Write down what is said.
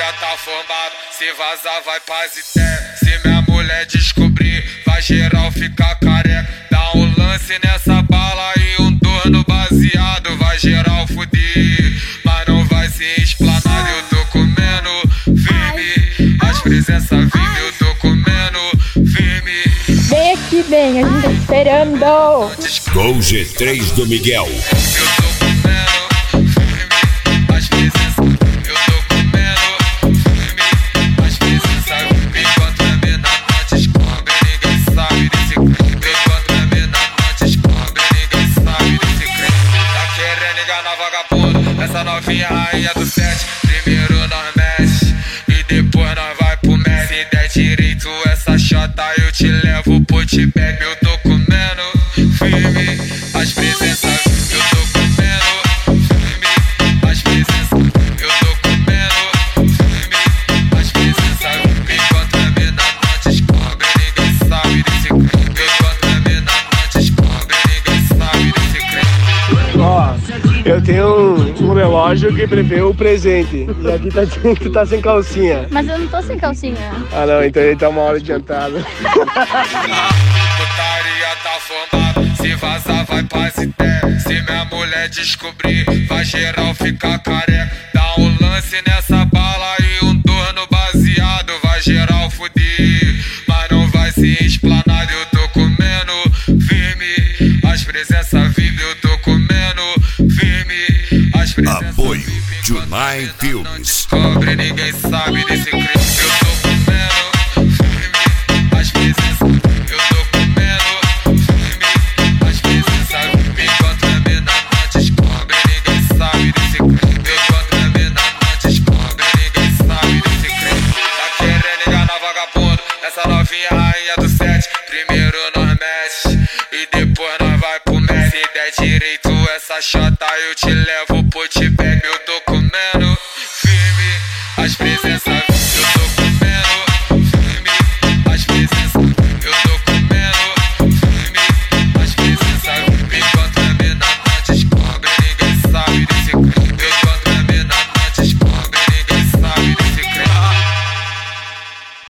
putaria tá formado, se vazar vai pras ideias. Se minha mulher descobrir, vai geral ficar careca. Dá um lance nessa bala e um torno baseado, vai geral fuder, mas não vai se explanar. Eu tô comendo firme, as presenças vivem, eu tô comendo firme. Vem aqui, vem, a gente tá esperando. Com o G3 do Miguel. Eu tô comendo firme, as presenças, eu tô comendo firme, as presenças vivem. Enquanto a mina não descobre, ninguém sabe desse crime. Enquanto a mina não descobre, ninguém sabe desse crime. Tá querendo enganar vagabundo, essa novinha rainha do 7. Primeiro nós mexe e depois nós vai pro match. Se der direito essa chota eu te levo pro Tibete. Eu tô comendo firme, as presenças, eu tô comendo firme, as presenças, eu tô comendo firme, as presenças. Enquanto a mina não descobre, ninguém sabe desse crime. Enquanto a mina não descobre, ninguém sabe desse crime. Ó, eu tenho um relógio que prevê o presente. E aqui tá dizendo que tu tá sem calcinha. Mas eu não tô sem calcinha. Ah não, então ele tá uma hora adiantado. Putaria tá formado, se vazar vai pras ideias. Se minha mulher descobrir, vai geral ficar careca. Dá um lance nessa bala e um torno baseado, vai geral fuder, mas não vai se explanar. Eu tô comendo firme, as presenças vivem, eu tô comendo firme, as presenças. Apoio Junai Filmes. Cobre, ninguém sabe desse crime. Eu tô comendo firme, as presenças, eu tô comendo firme, as presenças. Enquanto a mina não descobre, ninguém sabe desse crime. Enquanto a mina não descobre, ninguém sabe desse crime. Tá querendo enganar vagabundo, essa novinha rainha do 7. Primeiro nós mexe e depois nós vai pro match. Se der direito essa chota eu te levo pro Tibete. Eu tô comendo firme, as presenças.